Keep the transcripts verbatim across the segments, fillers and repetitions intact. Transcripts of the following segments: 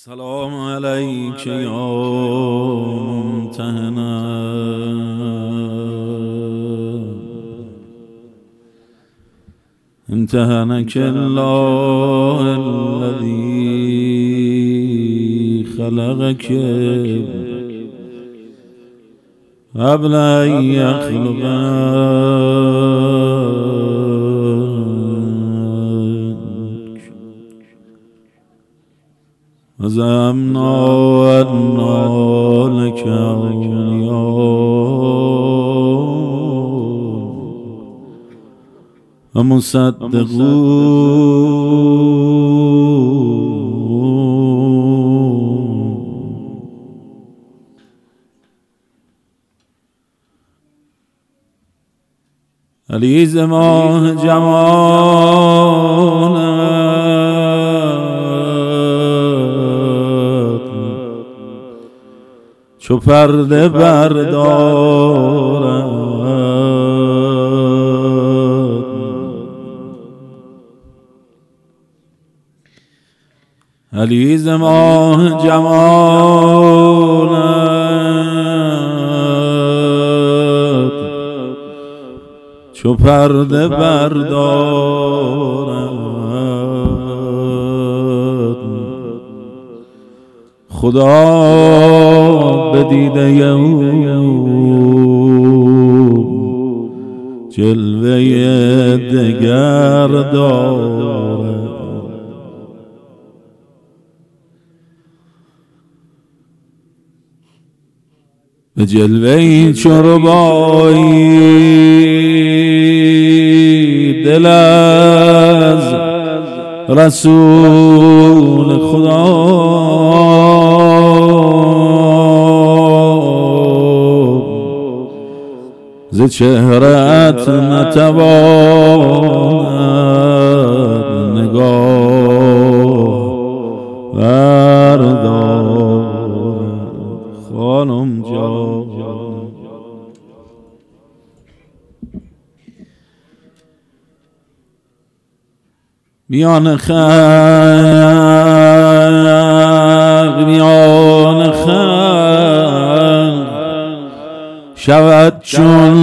سلام علیک یا ممتحنا امتحنك الله الذي خلقك قبل أن يخلقك وزعمنا أن لك أولياء ومصدقون علی زمان جمالت چو پرده بردارد علی زمان جمالت چو پرده بردارد خدا به دیده او جلوه دگر دارد به جلوه چربایی دل از رسول خدا ز چهرت نتواند نگاه بردارد خانم جان میان خلق میان خلق شود چون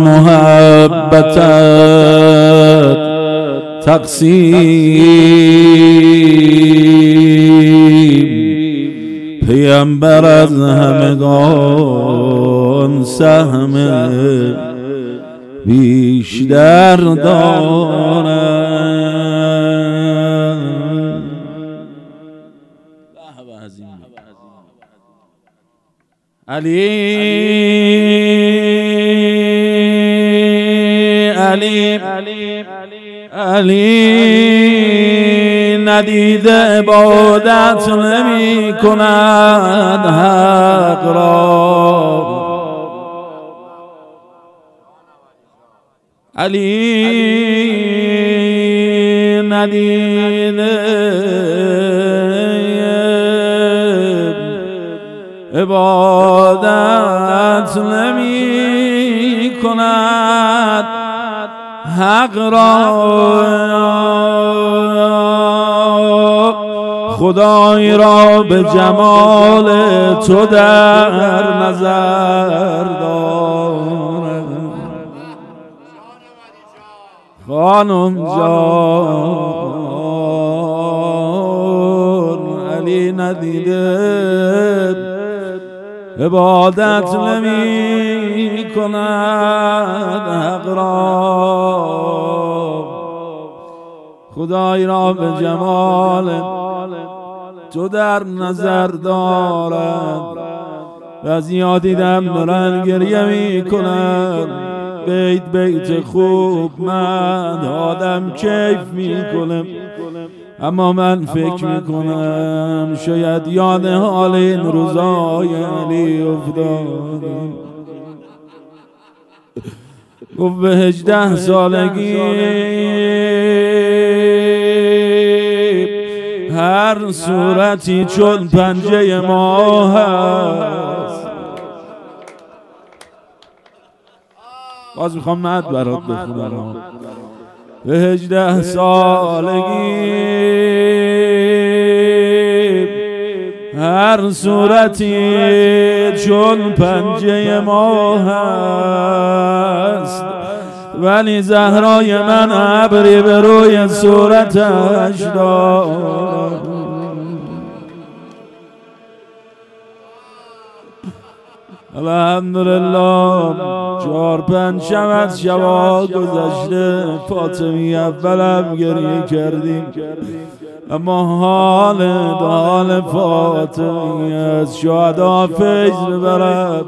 محبتت تقسیم پیامبر از همگان سهم بیشتر دارد علی علی علی ندیده عبادت نمی کند حق را علی ندیده عبادت نمی کند حق را خدای را به جمال تو در نظر دارد خانم جان علی ندیده عبادت نمی کند حق را خدای را به جمال تو در نظر دارد و از یاد دیدم دارن گریه می کند بیت بیت خوب من آدم کیف می کنم اما من فکر میکنم شاید یاد حال این روزای علی افتادم گفت به هجده سالگی هر صورتی چون پنجه ما هست باز میخوام مد برات بخونم به هجده سالگی هر صورتی چون پنجه ما هست، ولی زهرای من ابری به روی صورتش دارد. الحمدلله چهار پنج شب از شبا گذشته، فاطمی اولم گریه کردیم، اما حال حال فاطمی از شهدا فیض ببرد.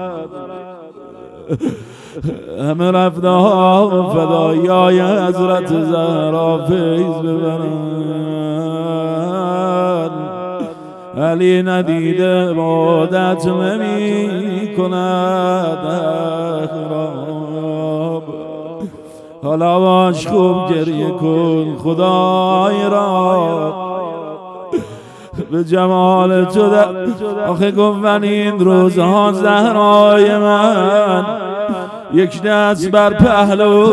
همه رفته ها فدایای حضرت زهرا فیض ببرد. علی ندیده عبادت نمی کند اخراب، حالا باش خوب گریه کن خدای را به جمال تو در. آخه گفتن این روزها زهرای من یک دست بر پهلو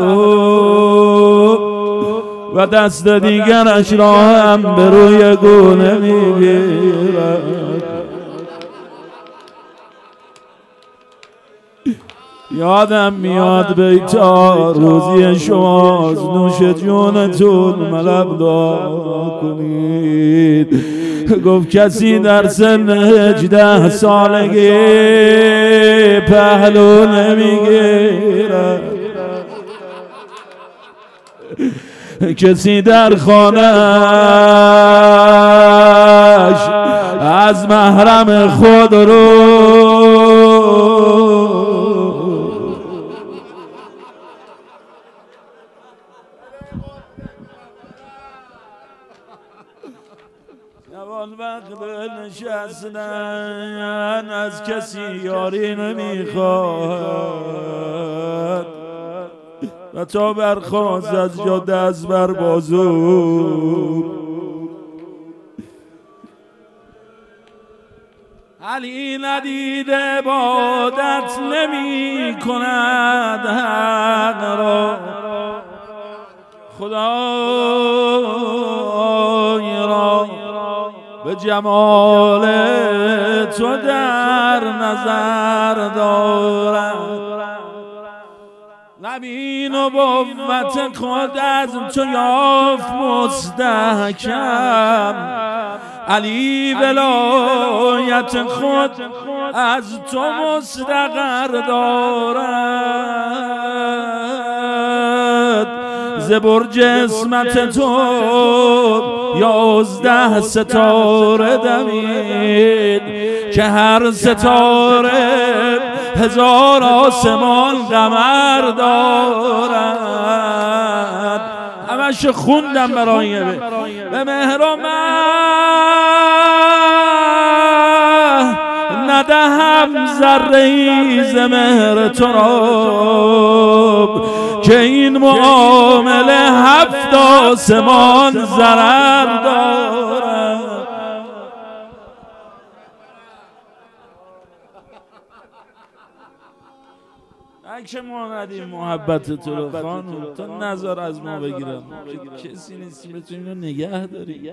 و دست دیگرش را هم به روی گونه میگیرد. یادم میاد بیتا روزی شماست، نوش جونتون ملب دعا کنید. گفت کسی در سن هجده سالگی پهلو نمیگیرد، کسی در خانهش از محرم خود رو نوان وقت نشستن از کسی یاری نمیخواد و تا برخواست از جا دست بر بازو. علی ندیده عبادت نمی کند حق را، خدای را به جمال تو در نظر دارم. نبین و قوت خود از تو یافت مستحکم، علی ولایت خود از تو مستقر دارد. ز برج اسمت تو یازده ستاره دمید که هر ستاره هزار آسمان قمر دارد. همش خوندم برای به مهر و مه ندهم ذره‌ای ز مهر تو را، که این معامله هفت آسمان ضرر دارد. اگه ما ندیم محبت تو رو خانم، تو نظر از ما بگیرم، کسی نیستی بتونیم رو نگه داری.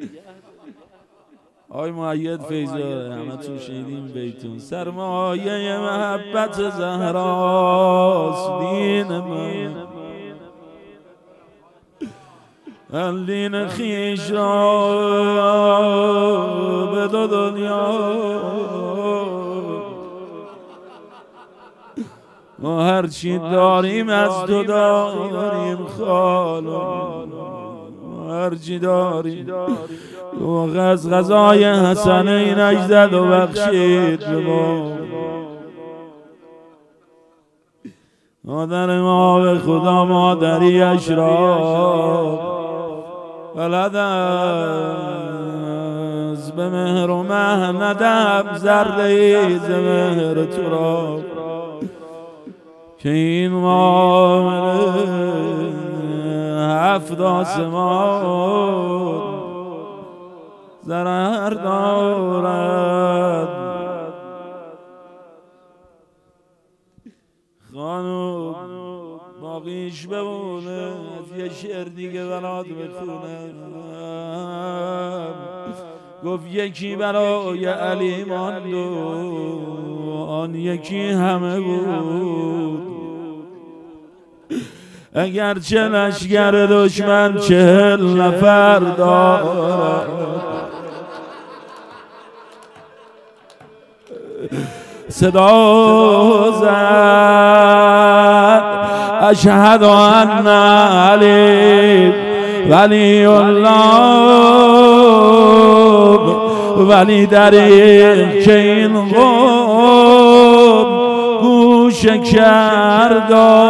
آی مؤید فیضا همه تو شیدیم بیتون، سرمایه محبت زهراست دین من، دین خیش را به دو دنیا ما هرچی داریم از تو داریم خالم، هرچی داریم و از غذای حسنین اجزد و بخشید به ما. مادر ما به خدا مادریش را ولد از به مهر و مه ندم ذره‌ای ز مهر تو را، که این معامله هفت آسمان ضرر دارد. خانم باقیش بمونه، از یه شعر دیگه برات بخونم. گفت یکی برای علی ماند و آن یکی همه بود. اگر چه لشکر دشمن چهل نفر دارد، صدا زد اشهد ان علی ولی الله، ولی در که این قوم گوش کر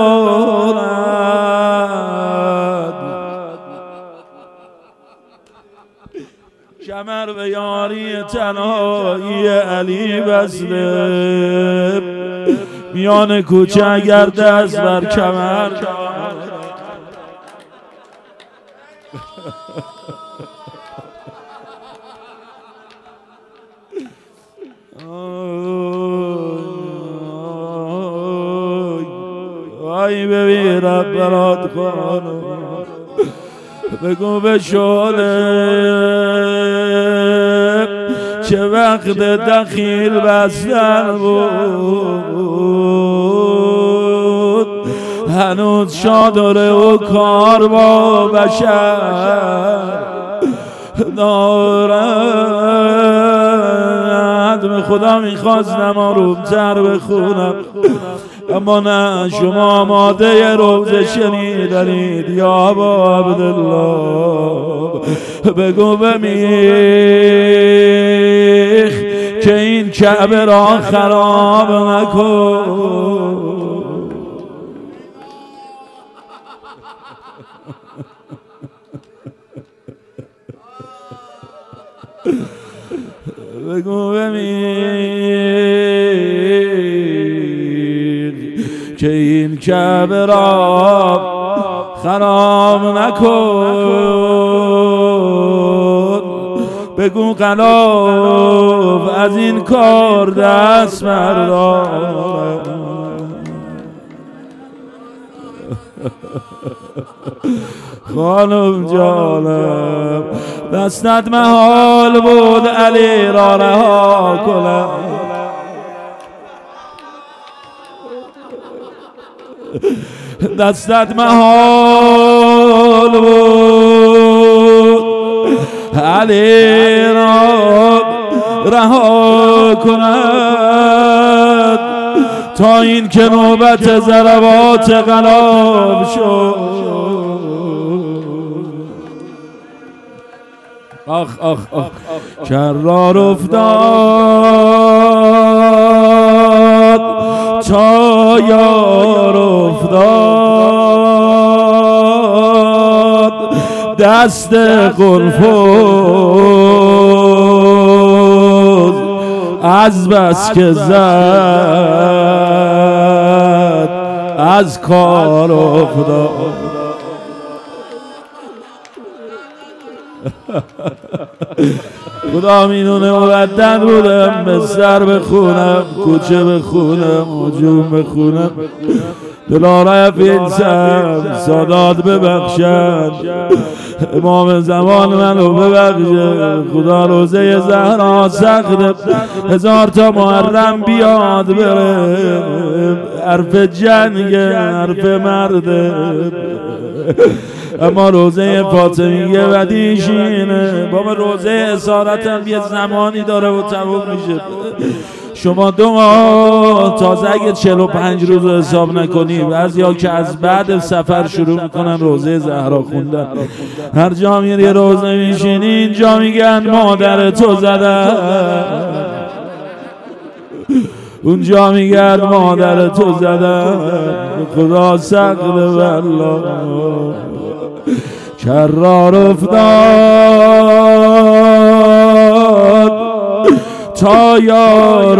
دارد. کمر به یاری تنهایی علی بسته، میان کوچه اگر دست بر کمر آی ببینم برات خانم، بگو به شعله چه وقت دخیل بستن بود، هنوز شادره و کار با بشر دارد. به خدا میخواستم آرومتر بخونم، اما نه، شما آماده روزه شنیدنید. یا ابا عبدالله بگو بمیخ که این کعبه را خراب نکن. بگو بمیخ که این کعبه را خراب نکن. بگو قلاف از این کار دست بردار. خانم جانم دستت محال بود علی را رها کنم، دستت محال بود علی را رها کند، تا این که نوبت ضربات قلاب شد. آخ آخ آخ کرار افتاد تا یار افتاد، دست قلفوز از بس که زد از کار افتاد. خدا میدونه مردد بودم بستر بخونم، کوچه بخونم، هجوم بخونم، دلارای فیلسم سادات ببخشن، امام زمان منو ببخشن. خدا روزه زهرا سخت، هزار تا محرم بیاد بره، حرف جنگ حرف مرده، اما روزه فاطمیه ودیشینه. بابا روزه اسارت هم یه زمانی داره و تموم میشه. شما دو ماه تازه اگه چهل و پنج روز رو حساب نکنی، بعضیا که از بعد سفر شروع میکنن روزه زهرا خوندن. هر جا میری روزه میشینی اینجا میگن مادر تو زدن، اونجا میگن مادر تو زدن. خدا سقل والله کرار افتاد تا یار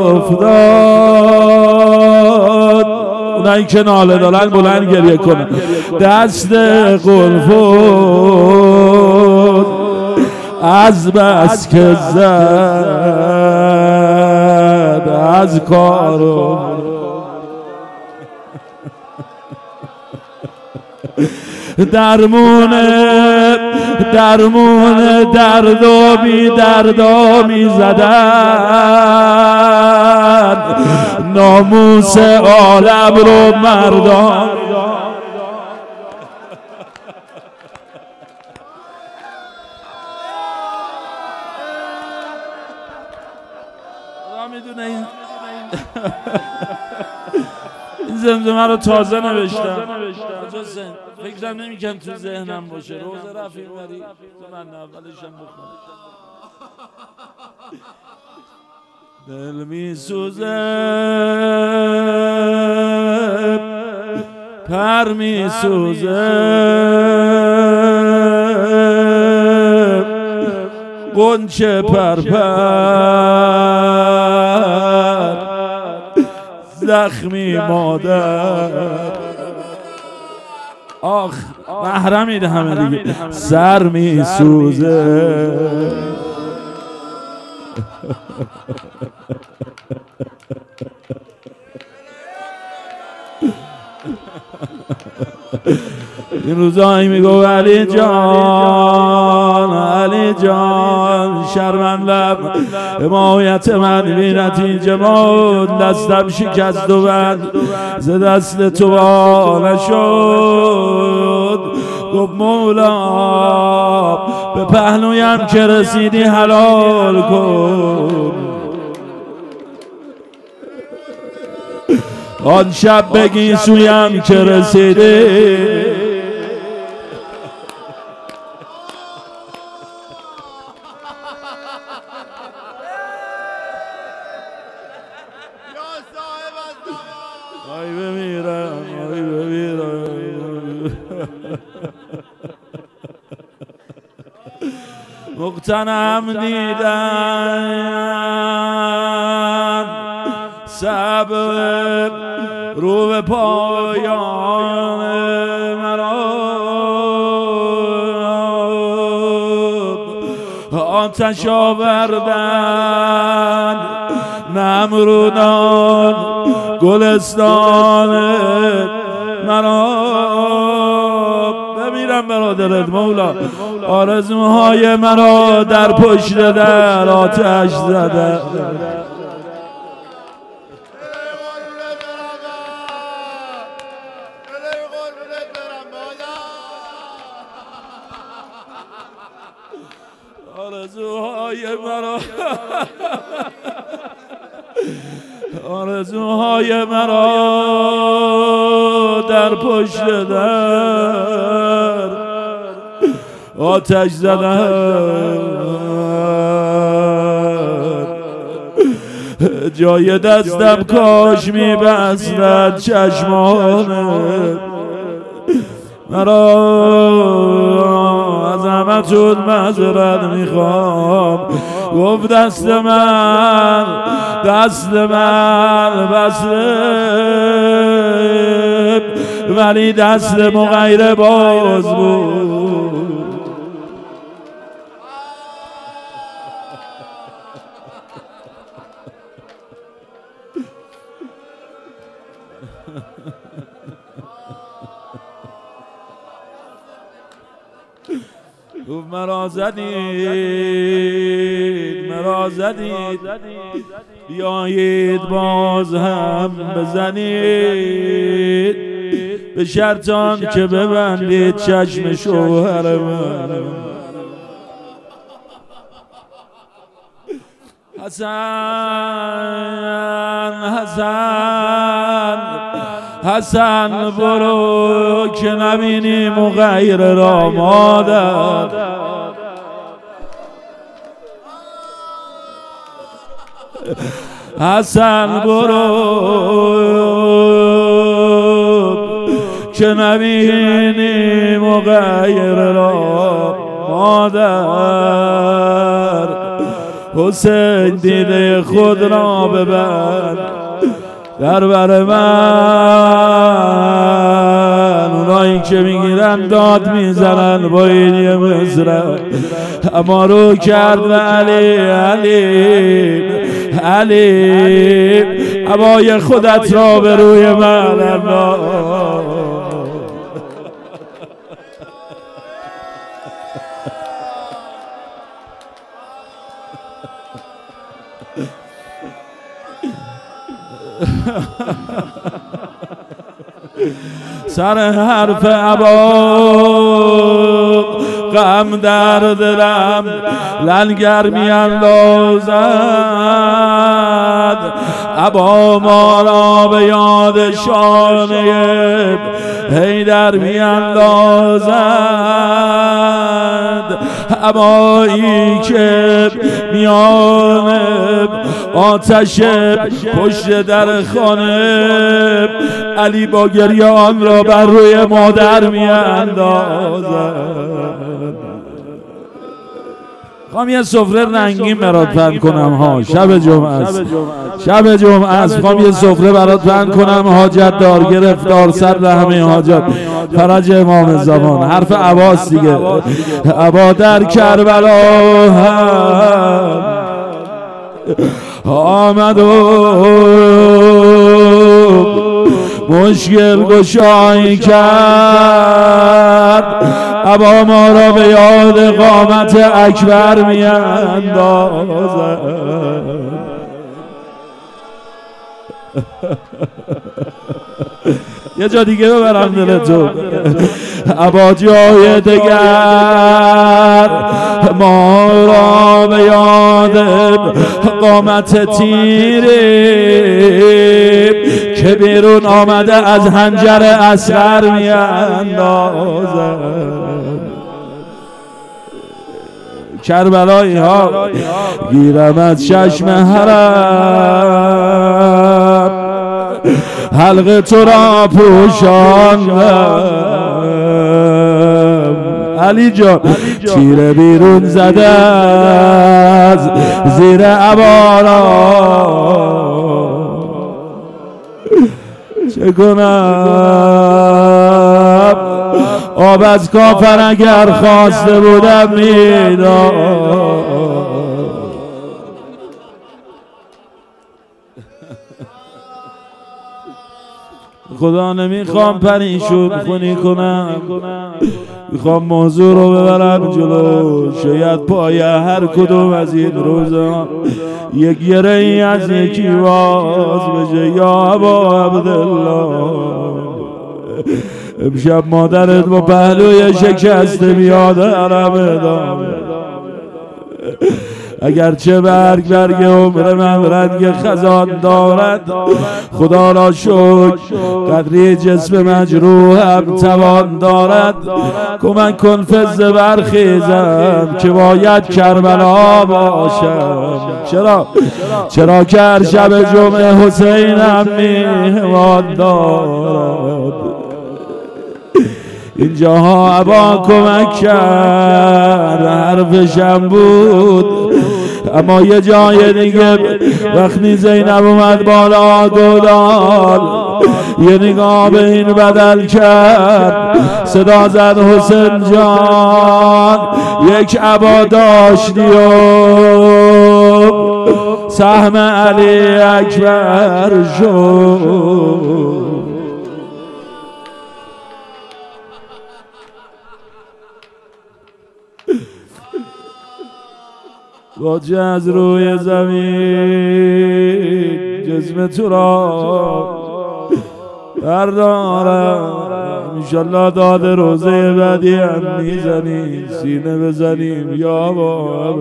افتاد. اونایی که ناله دارن بلند گریه کنن. دست قلفون از بس که زد از کارو درمونه درمون درد و بی دردا می زدن ناموس عالم رو مردان میدونه این این زمزمه رو تازه نوشتم فکرم نمیکنم تو ذهنم باشه روز رفیق ولی من اولشم بخونم دل می سوزه پر می سوزه غنچه پرپر زخمی مادر آخ محرمید همه دیگه سر می سوزه این روزایی میگو علی جان علی جان شرمن لب حمایت من بی نتیجه ماند دستم شکست و بند ز دست تو وا نشد گفت مولا به پهلویم که رسیدی حلال کن آن شب بگی سویم که رسیدی آی بمیرم آی بمیرم مقتنم دیدن صبر رو به پایان مرا آتش آوردن نمرودان گلستان مرا بمیرم برادرت مولا آرزوهای مرا در پشت در آتش زده آرزوهای مرا آرزوهای مرا در پشت در آتش زدن جای دستم کاش می‌بستد چشمانه مرا از همتون معذرت میخوام گفت دست من دست من بسته ولی دست مغیر باز بود گفت مرا زدید مرا زدید بیایید باز هم بزنید به شرطان که ببندید چشم شوهر من حسن حسن حسن برو که نبینی مغیر را مادر حسن برو که نبینی مغیر را مادر حسین دیده خود را ببند در بر من اونایی که میگیرن داد میزنن با این یه مزرم اما رو کرد و علی علی علی عبای خودت را به روی من انداز سر حرف ابا غم در دلم لنگر می اندازد، ابا ما را به یاد شانه حیدر می اندازد، ابایی که میان آتش پشت در خانه علی با گریه آن را بر روی مادر می اندازد. خواهم یه سفره رنگین برات پهن کنم ها، شب جمعه است، شب جمعه است، خواهم یه سفره برات پهن کنم، حاجت دار گرفتار سر همه حاجت، فرج امام زمان. حرف عباس دیگه. عبا در کربلا هم آمد و مشکل گشایی کرد، ابا ما را به یاد قامت اکبر می اندازد. یه جا دیگه ببرم دل تو. ابا جای دگر ما را به یاد قامت تیره که بیرون آمده از حنجر اصغر می اندازد. کربلایی ها گیرم از چشم حرم، حلق تو را پوشاندم، علی جان تیر بیرون زده از زیر عبارا، چه کنم آب از کافر اگر خواسته بودم میداد. خدا نمیخوام پریشون خونی کنم، میخوام موضوع رو ببرم جلو، شاید پای هر کدوم از این روزا یک گره ای از یکی باز بشه. یا ابا عبدالله امشب مادرت با پهلوی شکسته بیاد حرم ادامه، اگرچه برگ برگ عمر من رنگ خزان دارد، خدا را شکر قدری جسم مجروحم توان دارد. کمک کن فزه برخیزم که باید کربلا باشم. چرا؟ چرا که هر شب جمعه حسینم میهمان دارد. اینجاها ابا کمک کرد، حرفشم بود، اما یه جای دیگه وقتی زینب اومد بالا گودال یه نگاه به این بدل کرد، صدا زد حسین جان یک ابا داشتی و سهم علی اکبر شد. واجه از روی زمین جسم تو را بردارم، انشالله داد روزه بعدی هم میزنیم، سینه بزنیم یا با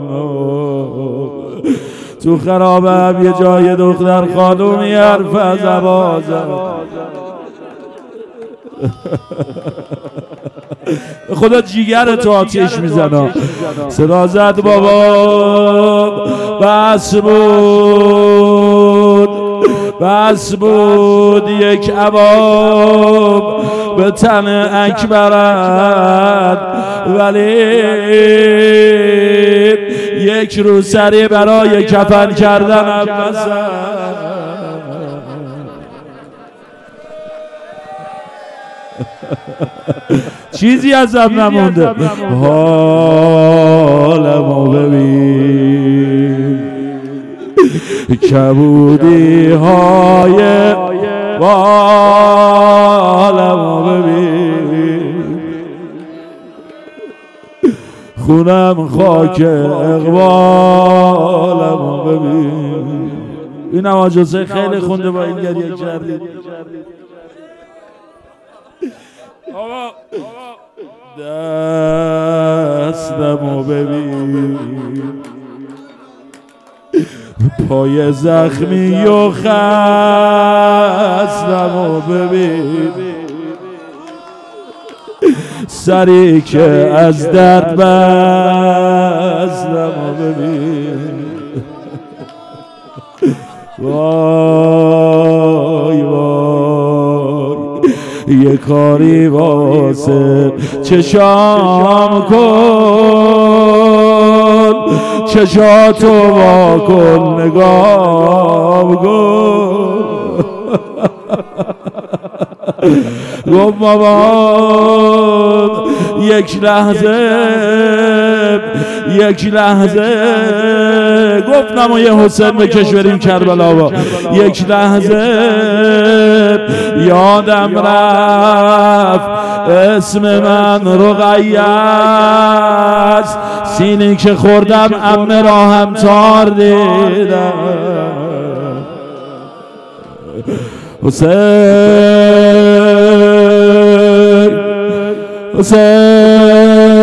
تو خرابه هم یه جای دختر خانومی حرف از عبا زد. خدا جیگر تو آتیش میزنه. صدا زد بابا بس بود بس بود یک عباب به تن اکبرت، ولی یک روسری برای کفن کردنم نزد. چیزی ازم نمونده. حالمو ببین، کبودی های حالمو ببین، خونم خاک اقبالم ببین. این نواجسه خیلی خونده با این گریه کردی. دستمو ببین، پای زخمی و خستمو ببین، سری که از درد بستمو ببین. وای وای یه کاری واسه چشام کن، چشاتو وا کن نگام کن. گفت مامان یک لحظه یک لحظه، گفتم و یه حسین بکش بریم کربلا با. یک لحظه یادم رفت اسم من رقیه است، سینی که خوردم عمه را هم تار دیدم. حسین حسین